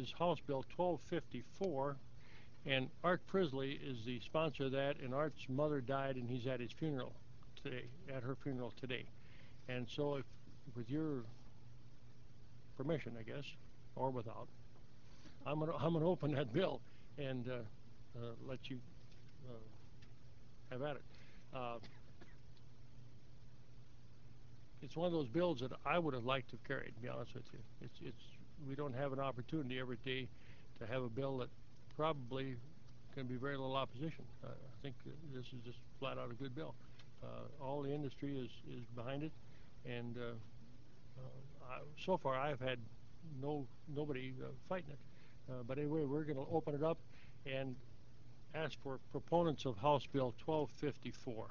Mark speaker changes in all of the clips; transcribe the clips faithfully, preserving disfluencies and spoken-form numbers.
Speaker 1: is House Bill twelve fifty-four, and Art Prisley is the sponsor of that, and Art's mother died, and he's at his funeral today, at her funeral today. And so, if, with your permission, I guess, or without, I'm gonna I'm gonna open that bill and uh, uh, let you uh, have at it. Uh, it's one of those bills that I would have liked to have carried. To be honest with you, it's it's we don't have an opportunity every day to have a bill that probably can be very little opposition. Uh, I think this is just flat out a good bill. Uh, all the industry is is behind it, and uh, uh, I, so far I've had no nobody uh, fighting it. Uh, but anyway, we're going to open it up and ask for proponents of House Bill twelve fifty-four.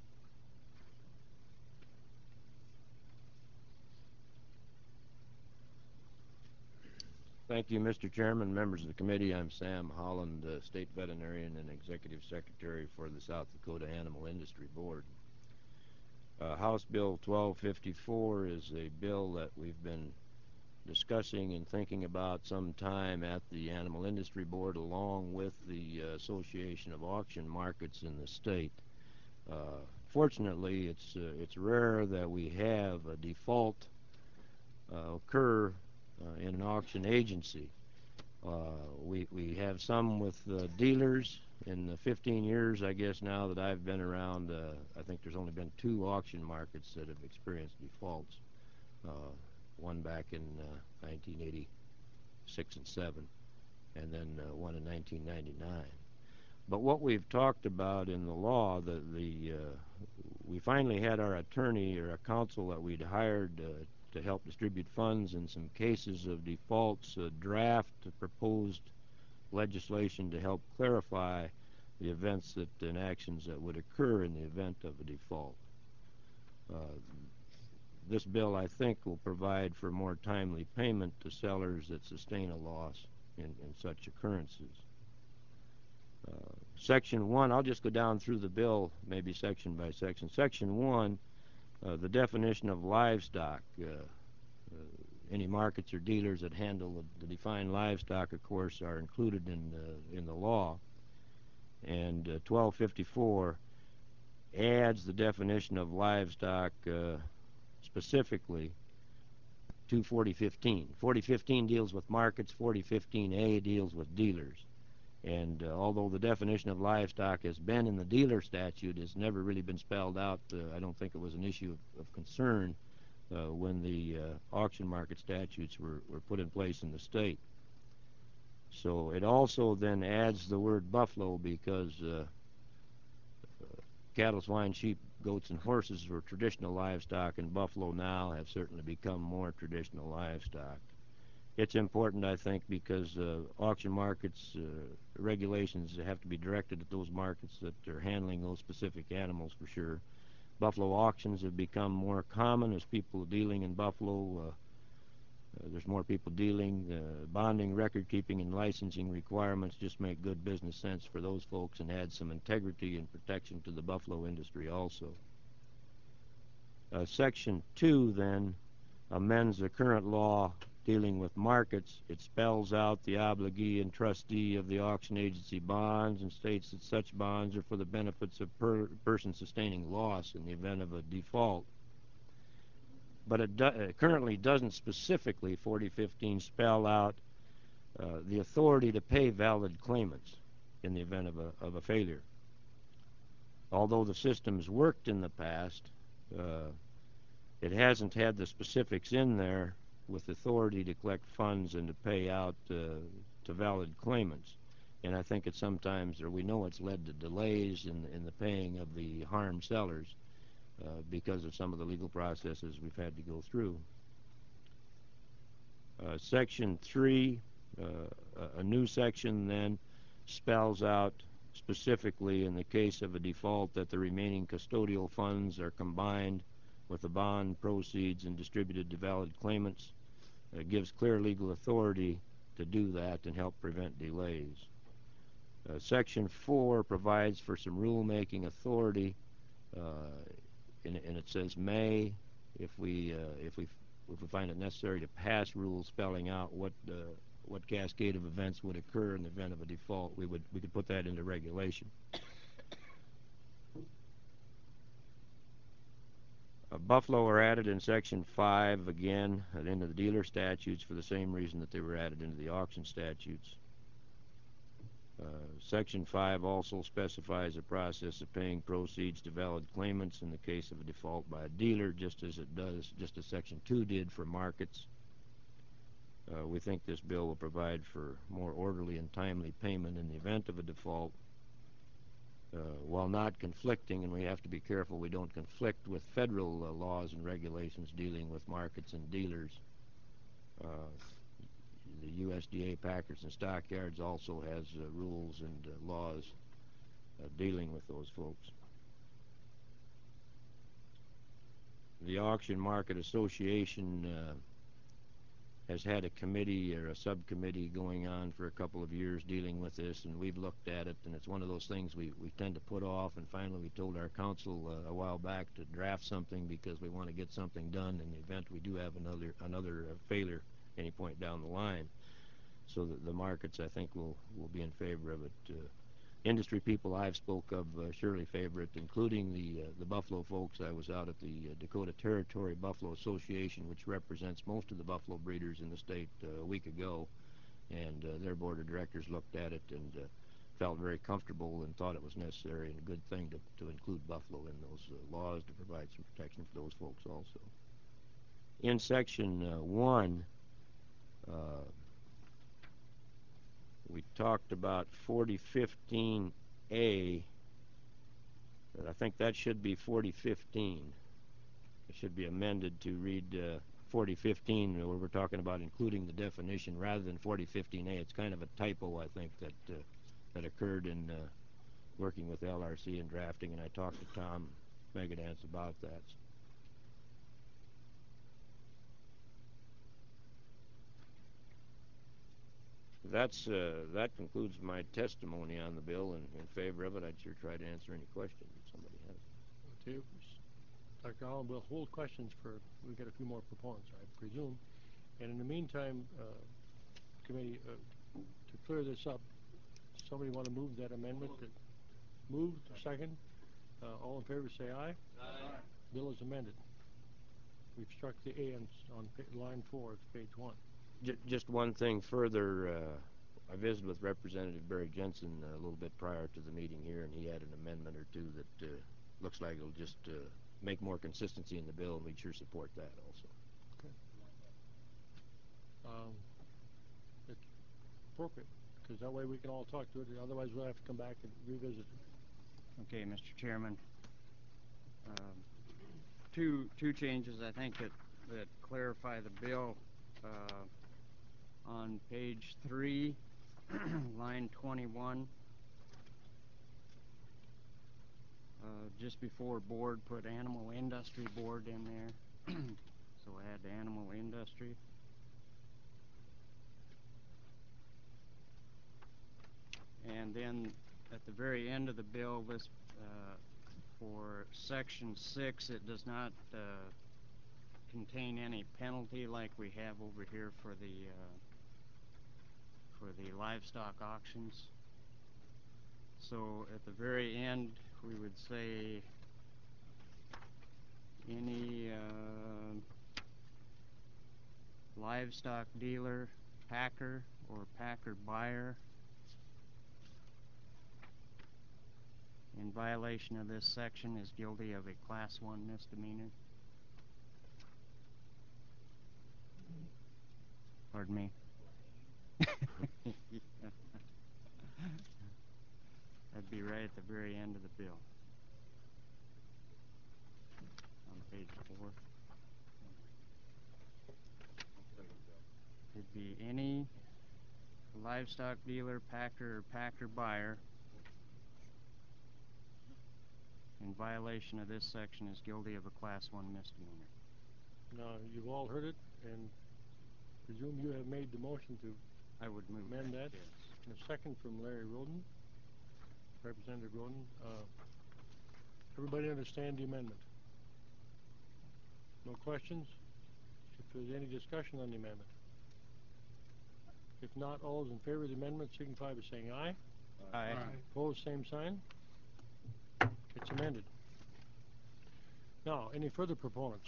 Speaker 2: Thank you, Mister Chairman, members of the committee. I'm Sam Holland, uh, State Veterinarian and Executive Secretary for the South Dakota Animal Industry Board. Uh, House Bill twelve fifty-four is a bill that we've been discussing and thinking about some time at the Animal Industry Board, along with the uh, Association of Auction Markets in the state. Uh, fortunately, it's uh, it's rare that we have a default uh, occur uh, in an auction agency. Uh, we we have some with uh, dealers. In the fifteen years, I guess now that I've been around, uh, I think there's only been two auction markets that have experienced defaults. Uh, one back in uh, nineteen eighty-six and seven, and then uh, one in nineteen ninety-nine. But what we've talked about in the law, the, the uh, we finally had our attorney or a counsel that we'd hired uh, to help distribute funds in some cases of defaults, uh, draft proposed legislation to help clarify the events that and actions that would occur in the event of a default. Uh, This bill, I think, will provide for more timely payment to sellers that sustain a loss in, in such occurrences. Uh, section one, I'll just go down through the bill, maybe section by section. Section one, uh, the definition of livestock. Uh, uh, any markets or dealers that handle the, the defined livestock, of course, are included in, uh, in the law. And uh, twelve fifty-four adds the definition of livestock uh, specifically to forty fifteen. forty fifteen deals with markets, forty fifteen A deals with dealers. And uh, although the definition of livestock has been in the dealer statute, it's never really been spelled out. Uh, I don't think it was an issue of, of concern uh, when the uh, auction market statutes were, were put in place in the state. So it also then adds the word buffalo because uh, cattle, swine, sheep, goats, and horses were traditional livestock, and buffalo now have certainly become more traditional livestock. It's important, I think, because uh, auction markets uh, regulations have to be directed at those markets that are handling those specific animals for sure. Buffalo auctions have become more common as people dealing in buffalo. Uh, uh, there's more people dealing. Uh, bonding, record keeping, and licensing requirements just make good business sense for those folks and add some integrity and protection to the buffalo industry also. Uh, section two then amends the current law dealing with markets. It spells out the obligee and trustee of the auction agency bonds and states that such bonds are for the benefits of per person sustaining loss in the event of a default. But it, do it currently doesn't specifically, forty fifteen, spell out uh, the authority to pay valid claimants in the event of a, of a failure. Although the system's worked in the past, uh, it hasn't had the specifics in there with authority to collect funds and to pay out uh, to valid claimants. And I think it sometimes, or we know it's led to delays in, in the paying of the harmed sellers uh, because of some of the legal processes we've had to go through. Uh, section three, uh, a new section then spells out specifically in the case of a default that the remaining custodial funds are combined with the bond proceeds and distributed to valid claimants. It gives clear legal authority to do that and help prevent delays. Uh, section four provides for some rulemaking authority, uh, and, and it says may, if we uh, if we if we find it necessary to pass rules spelling out what uh, what cascade of events would occur in the event of a default. We would we could put that into regulation. Uh, Buffalo are added in Section five again uh, into the dealer statutes for the same reason that they were added into the auction statutes. Uh, Section five also specifies a process of paying proceeds to valid claimants in the case of a default by a dealer, just as it does, just as Section two did for markets. Uh, we think this bill will provide for more orderly and timely payment in the event of a default, uh, while not conflicting, and we have to be careful we don't conflict with federal uh, laws and regulations dealing with markets and dealers. Uh, the U S D A Packers and Stockyards also has uh, rules and uh, laws uh, dealing with those folks. The Auction Market Association uh, has had a committee or a subcommittee going on for a couple of years dealing with this, and we've looked at it, and it's one of those things we, we tend to put off, and finally we told our council uh, a while back to draft something because we want to get something done in the event we do have another another uh, failure any point down the line, so that the markets, I think, will, will be in favor of it. Uh, industry people I've spoke of uh, surely favor it, including the uh, the Buffalo folks. I was out at the uh, Dakota Territory Buffalo Association, which represents most of the buffalo breeders in the state, uh, a week ago, and uh, their board of directors looked at it and uh, felt very comfortable and thought it was necessary and a good thing to, to include buffalo in those uh, laws to provide some protection for those folks also. In Section uh, one, uh, we talked about forty fifteen A, but I think that should be forty fifteen. It should be amended to read uh, forty fifteen, where we're talking about including the definition rather than forty fifteen A. It's kind of a typo, I think, that uh, that occurred in uh, working with L R C and drafting, and I talked to Tom Megadance about that. That's uh, that concludes my testimony on the bill, and in favor of it, I'd sure try to answer any questions if somebody has.
Speaker 1: Okay, Doctor Holland, we'll hold questions for, we've got a few more proponents, I presume. And in the meantime, uh, committee, uh, to clear this up, somebody want to move that amendment? That moved, second. Uh, all in favor say aye. Aye. Bill is amended. We've struck the A on, on line four of page one.
Speaker 2: J just one thing further. Uh, I visited with Representative Barry Jensen uh, a little bit prior to the meeting here, and he had an amendment or two that uh, looks like it'll just uh, make more consistency in the bill, and we'd sure support that also.
Speaker 1: Okay. Um, it's appropriate, because that way we can all talk to it. Otherwise, we'll have to come back and revisit it.
Speaker 3: Okay, Mister Chairman. Um, two two changes I think that that clarify the bill. Uh, on page three, line twenty-one, uh, just before board, put animal industry board in there. So add animal industry. And then at the very end of the bill, this uh, for section six, it does not uh, contain any penalty like we have over here for the uh, for the livestock auctions. So at the very end, we would say any uh, livestock dealer, packer, or packer buyer in violation of this section is guilty of a class one misdemeanor. Pardon me. That'd be right at the very end of the bill. On page four. It'd be any livestock dealer, packer, or packer buyer in violation of this section is guilty of a class one misdemeanor.
Speaker 1: Now, you've all heard it, and presume you have made the motion to
Speaker 3: I would move
Speaker 1: amend that.
Speaker 3: Yes.
Speaker 1: And a second from Larry Roden, Representative Roden. Uh, everybody understand the amendment? No questions? If there's any discussion on the amendment? If not, all those in favor of the amendment signify by saying aye.
Speaker 3: Aye.
Speaker 1: Opposed, same sign. It's amended. Now, any further proponents?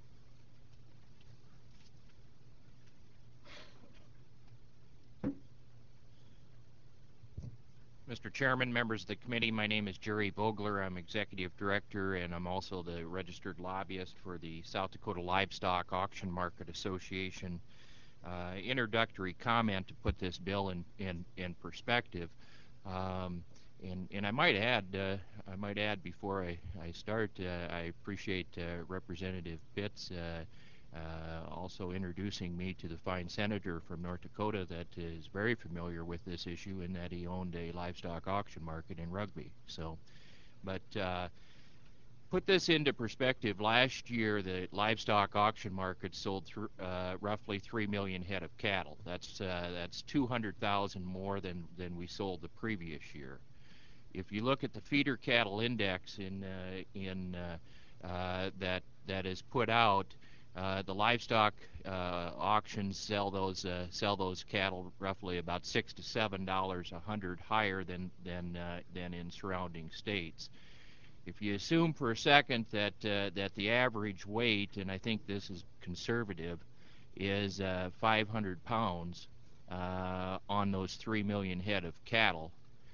Speaker 4: Mister Chairman, members of the committee, my name is Jerry Vogler. I'm Executive Director, and I'm also the registered lobbyist for the South Dakota Livestock Auction Market Association. Uh, introductory comment to put this bill in, in, in perspective. Um, and, and I might add, uh, I might add before I, I start, uh, I appreciate uh, Representative Pitts uh, uh, also introducing me to the fine senator from North Dakota that is very familiar with this issue, in that he owned a livestock auction market in Rugby. So, but uh, put this into perspective, last year the livestock auction market sold th uh, roughly three million head of cattle. That's uh, that's two hundred thousand more than than we sold the previous year. If you look at the feeder cattle index in uh, in uh, uh, that that is put out, uh, the livestock uh, auctions sell those uh, sell those cattle roughly about six to seven dollars a hundred higher than than uh, than in surrounding states. If you assume for a second that uh, that the average weight, and I think this is conservative, is uh, five hundred pounds uh, on those three million head of cattle,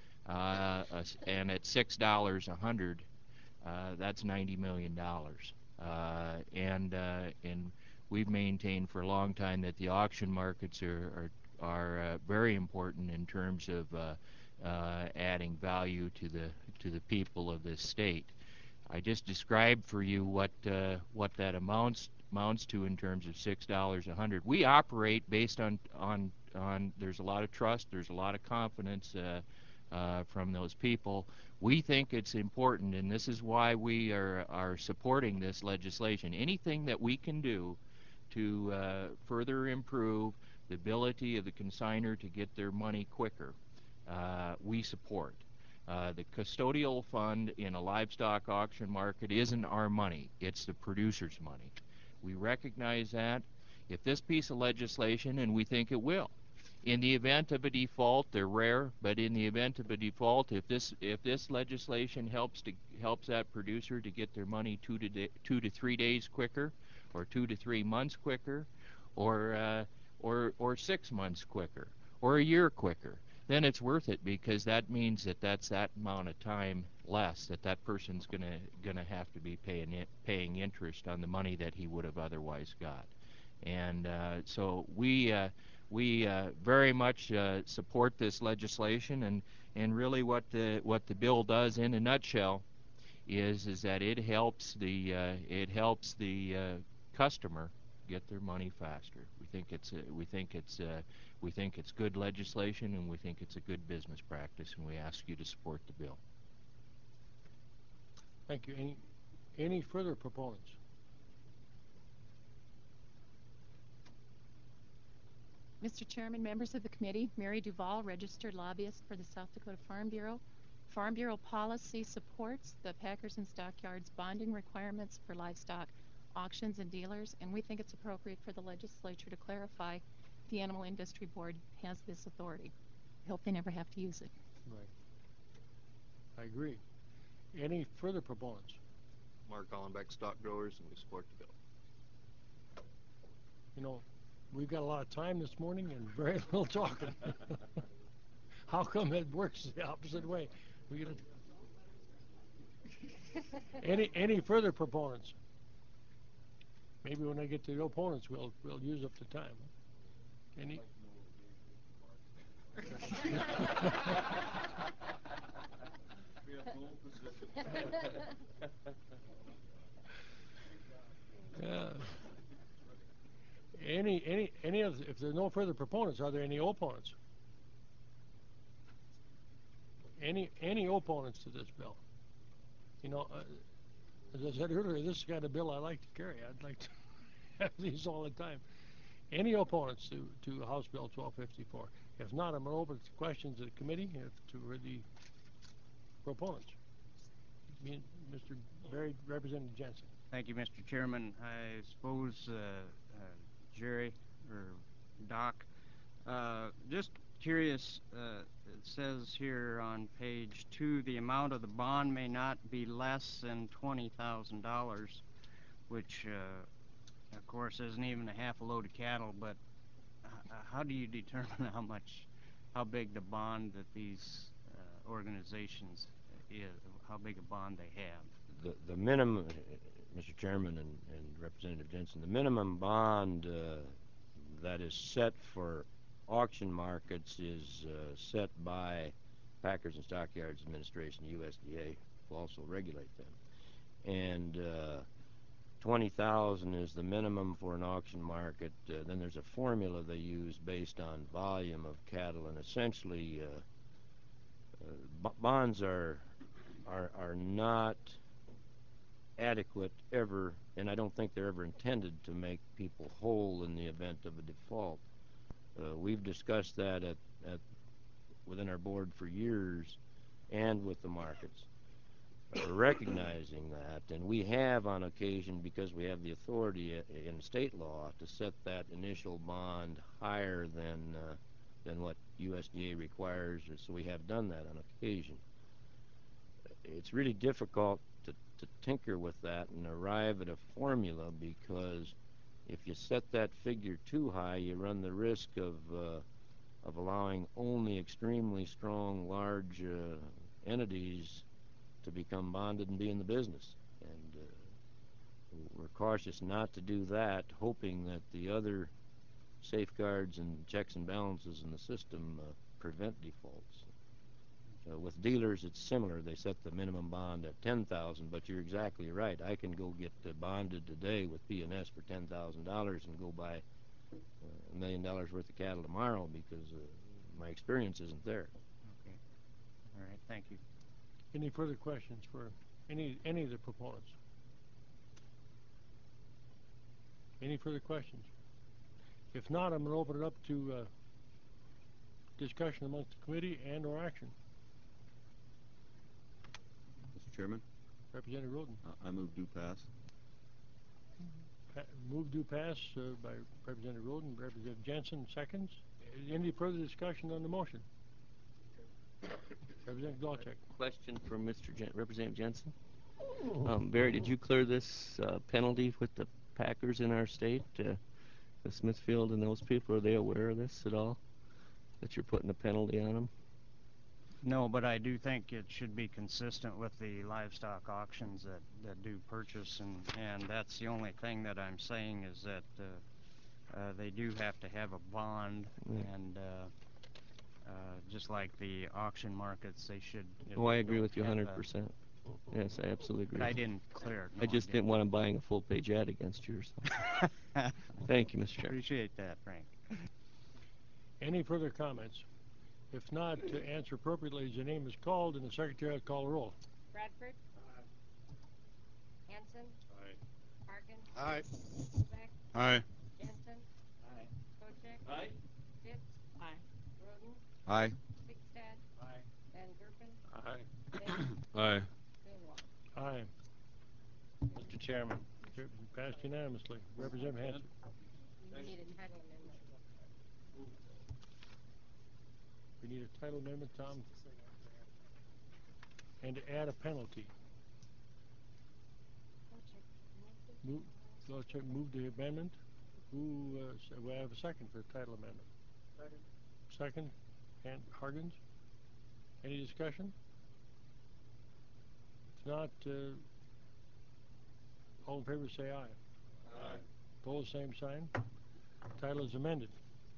Speaker 4: uh, and at six dollars a hundred, uh, that's ninety million dollars. Uh, and uh, and we've maintained for a long time that the auction markets are are, are uh, very important in terms of uh, uh, adding value to the to the people of this state. I just described for you what uh, what that amounts amounts to in terms of six dollars a hundred. We operate based on on on. There's a lot of trust. There's a lot of confidence uh, uh, from those people. We think it's important, and this is why we are are supporting this legislation. Anything that we can do to uh, further improve the ability of the consignor to get their money quicker, uh, we support. Uh, the custodial fund in a livestock auction market isn't our money, it's the producer's money. We recognize that. If this piece of legislation, and we think it will, in the event of a default, they're rare, but in the event of a default, if this if this legislation helps to helps that producer to get their money two to day, two to three days quicker, or two to three months quicker, or uh, or or six months quicker, or a year quicker, then it's worth it, because that means that that's that amount of time less that that person's gonna gonna have to be paying it, paying interest on the money that he would have otherwise got. And uh, so we uh, we uh, very much uh, support this legislation, and and really what the what the bill does in a nutshell is is that it helps the uh, it helps the uh, customer get their money faster. We think it's uh, we think it's uh, we think it's good legislation, and we think it's a good business practice, and we ask you to support the bill.
Speaker 1: Thank you. Any any further proponents?
Speaker 5: Mister Chairman, members of the committee, Mary Duval, registered lobbyist for the South Dakota Farm Bureau. Farm Bureau policy supports the Packers and Stockyards bonding requirements for livestock auctions and dealers, and we think it's appropriate for the legislature to clarify the Animal Industry Board has this authority. I hope they never have to use it.
Speaker 1: Right. I agree. Any further proponents?
Speaker 6: Mark Hollenbeck, Stock Growers, and we support the bill.
Speaker 1: You know, we've got a lot of time this morning and very little talking. How come it works the opposite way? We get a... any any further proponents? Maybe when I get to the opponents, we'll we'll use up the time. Any? Yeah. Any any any of if there are no further proponents, are there any opponents? Any any opponents to this bill? You know, uh, as I said earlier, this is the kind of bill I like to carry. I'd like to have these all the time. Any opponents to, to House Bill twelve fifty-four? If not, I'm going to open to questions of the committee if to the proponents. Me, Mister Barry, Representative Jensen.
Speaker 3: Thank you, Mister Chairman. I suppose uh, uh, Jerry or Doc, Uh, just curious, uh, it says here on page two, the amount of the bond may not be less than twenty thousand dollars, which, uh, of course, isn't even a half a load of cattle, but uh, how do you determine how much, how big the bond that these uh, organizations is, how big a bond they have?
Speaker 2: The, the minimum, Mister Chairman and, and Representative Jensen, the minimum bond uh, that is set for auction markets is uh, set by Packers and Stockyards Administration, U S D A, will also regulate them. And uh, twenty thousand is the minimum for an auction market. Uh, then there's a formula they use based on volume of cattle, and essentially uh, uh, b bonds are, are, are not adequate ever, and I don't think they're ever intended to make people whole in the event of a default. Uh, we've discussed that at, at within our board for years and with the markets, uh, recognizing that, and we have on occasion, because we have the authority in state law to set that initial bond higher than uh, than what U S D A requires, so we have done that on occasion. It's really difficult to, to tinker with that and arrive at a formula, because if you set that figure too high, you run the risk of uh, of allowing only extremely strong, large uh, entities to become bonded and be in the business. And uh, we're cautious not to do that, hoping that the other safeguards and checks and balances in the system uh, prevent defaults. Uh, with dealers, it's similar. They set the minimum bond at ten thousand dollars, but you're exactly right. I can go get uh, bonded today with P and S for ten thousand dollars and go buy uh, a million dollars worth of cattle tomorrow, because uh, my experience isn't there.
Speaker 3: Okay. All right. Thank you.
Speaker 1: Any further questions for any any of the proponents? Any further questions? If not, I'm going to open it up to uh, discussion amongst the committee and or action.
Speaker 7: Mister Chairman,
Speaker 1: Representative Roden.
Speaker 7: uh, I move due pass.
Speaker 1: Pa move due pass uh, by Representative Roden. Representative Jensen seconds. Any further discussion on the motion? Representative Galcheck.
Speaker 8: Question for Mister Jen Representative Jensen. Um, Barry, did you clear this uh, penalty with the Packers in our state? Uh, the Smithfield and those people, are they aware of this at all? That you're putting a penalty on them?
Speaker 3: No, but I do think it should be consistent with the livestock auctions that, that do purchase, and, and that's the only thing that I'm saying is that uh, uh, they do have to have a bond,
Speaker 8: Yeah.
Speaker 3: and uh, uh, just like the auction markets, they should.
Speaker 8: Oh, I agree
Speaker 3: don't
Speaker 8: with you
Speaker 3: have
Speaker 8: one
Speaker 3: a-
Speaker 8: hundred percent. Yes, I absolutely agree.
Speaker 3: But I didn't clear it.
Speaker 8: I
Speaker 3: no,
Speaker 8: just didn't want them buying a full-page ad against you or something. Thank you, Mister Chair.
Speaker 3: Appreciate that, Frank.
Speaker 1: Any further comments? If not, to answer appropriately as your name is called, and the secretary will call the roll.
Speaker 9: Bradford. Hanson.
Speaker 6: Aye.
Speaker 9: Harkins.
Speaker 6: Aye.
Speaker 9: Beck.
Speaker 7: Aye.
Speaker 9: Jensen.
Speaker 3: Aye.
Speaker 9: Kochek.
Speaker 8: Aye.
Speaker 9: Fitz. Aye. Roden.
Speaker 7: Aye.
Speaker 9: Bigstad.
Speaker 3: Aye.
Speaker 9: Van Gerpen.
Speaker 1: Aye.
Speaker 9: Bates.
Speaker 7: Aye.
Speaker 9: Greenwald.
Speaker 1: Aye.
Speaker 8: Mister Chairman.
Speaker 1: Passed unanimously. Representative Hanson.
Speaker 9: You need a title amendment.
Speaker 1: We need a title amendment, Tom, and to add a penalty.
Speaker 9: Kochek.
Speaker 1: Move, go check, move the amendment. Who, uh, s- we have a second for the title amendment. Second. Second, and Harkins. Any discussion? If not, uh, all in favor say aye. Aye. Opposed, same sign. Title is amended.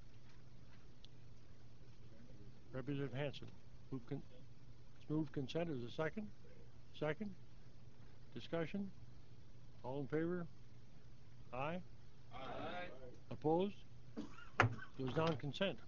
Speaker 1: Representative Hanson. Move con move consent. Is a second? Second. Discussion. All in favor? Aye. Aye. Opposed? It was non-consent.